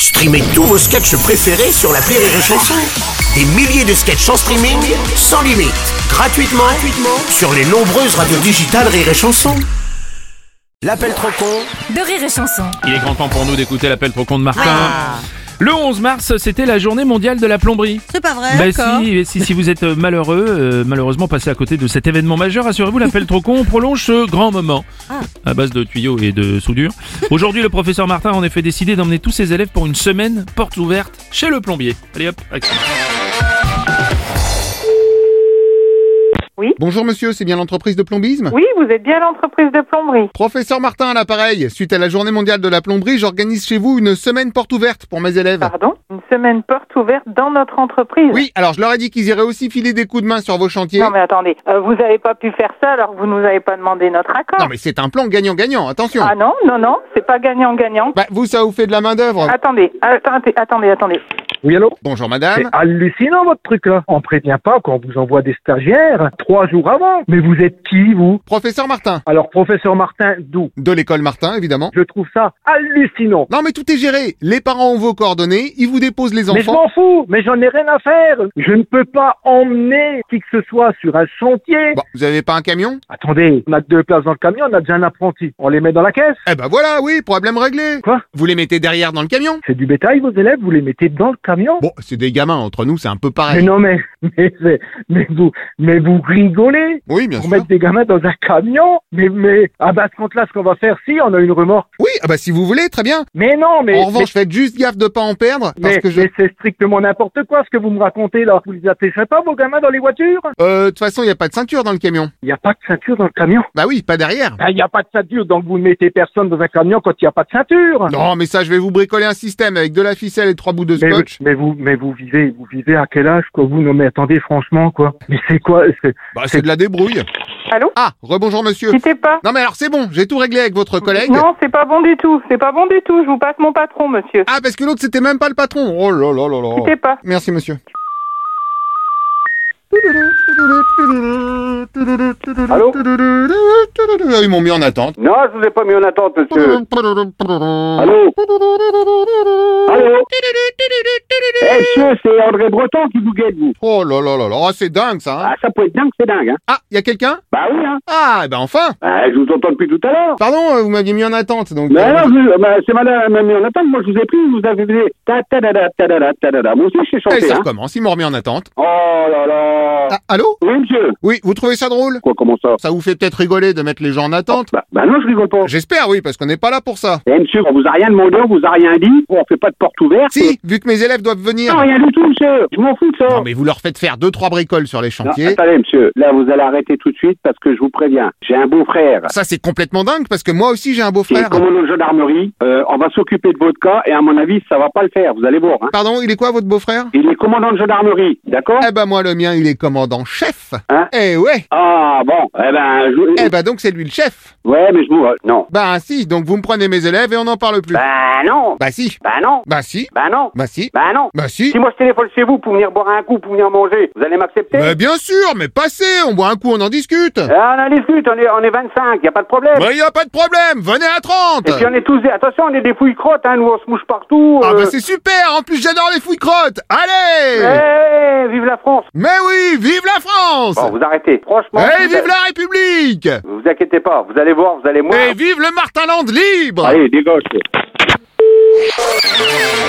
Streamez tous vos sketchs préférés sur l'appli Rire et Chanson. Des milliers de sketchs en streaming, sans limite, gratuitement sur les nombreuses radios digitales Rire et Chanson. L'appel trop con de Rire et Chanson. Il est grand temps pour nous d'écouter l'appel trop con de Martin. Le 11 mars, c'était la journée mondiale de la plomberie. C'est pas vrai, Bah si vous êtes malheureusement passé à côté de cet événement majeur, rassurez-vous, l'appel trop con prolonge ce grand moment. À base de tuyaux et de soudure. Aujourd'hui, le professeur Martin a en effet décidé d'emmener tous ses élèves pour une semaine porte ouverte chez le plombier. Allez hop, action. Oui. Bonjour monsieur, c'est bien l'entreprise de plombisme ? Oui, vous êtes bien l'entreprise de plomberie. Professeur Martin à l'appareil. Suite à la journée mondiale de la plomberie, j'organise chez vous une semaine porte ouverte pour mes élèves. Pardon ? Une semaine porte ouverte dans notre entreprise ? Oui, alors je leur ai dit qu'ils iraient aussi filer des coups de main sur vos chantiers. Non mais attendez, vous avez pas pu faire ça alors que vous nous avez pas demandé notre accord. Non mais c'est un plan gagnant-gagnant, attention. Ah non, c'est pas gagnant-gagnant. Bah vous, ça vous fait de la main d'œuvre. Attendez. Oui, allô? Bonjour C'est madame. hallucinant votre truc là. On prévient pas quand on vous envoie des stagiaires 3 jours avant. Mais vous êtes qui vous? Professeur Martin. Alors professeur Martin, d'où? De l'école Martin, évidemment. Je trouve ça hallucinant. Non mais tout est géré. Les parents ont vos coordonnées, ils vous déposent les Mais je enfants. m'en fous, mais j'en ai rien à faire. Je ne peux pas emmener qui que ce soit sur un chantier. Bon, vous avez pas un camion ? Attendez, on a 2 places dans le camion, on a déjà un apprenti. On les met dans la caisse. Eh ben voilà, oui, problème réglé. Quoi? Vous les mettez derrière dans le camion. C'est du bétail vos élèves, vous les mettez dans le camion? Bon, c'est des gamins, entre nous, c'est un peu Mais pareil. non mais vous rigolez. Oui, bien Pour sûr. mettre des gamins dans un camion? Mais à bas ce compte-là, ce qu'on va faire, si on a une remorque. Oui, ah bah si vous voulez, très bien. Mais non, mais... En revanche, faites juste gaffe de pas en perdre, parce que mais c'est strictement n'importe quoi ce que vous me racontez là. Vous les attachez pas vos gamins dans les voitures? de toute façon, il y a pas de ceinture dans le camion. Il n'y a pas de ceinture dans le camion. Bah oui, pas derrière. Il n'y a pas de ceinture, donc vous ne mettez personne dans un camion quand il n'y a pas de ceinture. Non, mais ça, je vais vous bricoler un système avec de la ficelle et 3 bouts de scotch. Mais vous vivez à quel âge quoi vous? Non mais attendez franchement quoi. Mais c'est quoi? Bah, c'est de la débrouille. Allô ? Ah, rebonjour monsieur. Quittez pas. Non mais alors c'est bon, j'ai tout réglé avec votre collègue. Non, c'est pas bon du tout. Je vous passe mon patron, monsieur. Ah, parce que l'autre, c'était même pas le patron. Oh là là là là. Quittez pas. Merci monsieur. Allô? Ils m'ont mis en attente. Non, je vous ai pas mis en attente, monsieur. Allô? Allô? Eh, monsieur, c'est André Breton qui vous guette, vous. Oh là là là là, oh, c'est dingue ça. Hein. Ah, ça peut être dingue, c'est dingue, hein. Ah, y a quelqu'un? Bah oui, hein. Ah, ben enfin. Bah, je vous entends depuis tout à l'heure. Pardon, vous m'aviez mis en attente, donc... Mais non, c'est madame qui m'a mis en attente. Moi, je vous ai pris, vous avez fait ta-da-da-da-da-da-da-da. Moi aussi, je sais Eh, chanter, ça hein. recommence, ils m'ont remis en attente. Oh là là. Ah, allô? Oui, monsieur. Oui, vous trouvez ça drôle? Quoi, comment ça? Ça vous fait peut-être rigoler de mettre les gens en attente? Bah non, je rigole pas. J'espère, oui, parce qu'on n'est pas là pour ça. Eh, monsieur, on vous a rien demandé, on vous a rien dit. On fait pas de porte ouverte. Si, vu que mes élèves doivent venir. Non, rien du tout, monsieur. Je m'en fous de ça. Non, mais vous leur faites faire 2-3 bricoles sur les Non, chantiers. attendez, monsieur. Là, vous allez arrêter tout de suite parce que je vous préviens. J'ai un beau-frère. Ça, c'est complètement dingue, parce que moi aussi, j'ai un Qui est beau-frère. commandant de gendarmerie. On va s'occuper de votre cas et à mon avis, ça va pas le faire. Vous allez voir, hein. Pardon, il est quoi, votre beau-frère? Il est commandant de gendarmerie, d'accord? Eh ben, moi, le mien, il est commandant-chef. Hein? Eh ouais. Ah, bon. Eh ben, Eh ben, donc, c'est lui le chef. ouais, mais je vous... non. Bah, si, donc vous me prenez mes élèves et on n'en parle plus. Bah non. Bah, si. Bah non. Bah, si. Bah non. Bah, si. Bah non. Bah, si. Si moi je téléphone chez vous pour venir boire un coup, pour venir manger, vous allez m'accepter? Bah, bien sûr, mais passez, on boit un coup, on en discute. On en discute, on est 25, y a pas de problème. Bah, y a pas de problème, venez à 30. Et puis on est tous... Attention, on est des fouilles crottes, hein, nous on se mouche partout. Ah, bah, c'est super, en plus, j'adore les fouilles crottes. Allez. Eh, vive la France. Mais oui, vive la France. Bon, vous arrêtez. Franchement... Et vive la République. Vous inquiétez pas, vous allez voir, vous allez... Et vive le Martinland libre. Allez, dégage.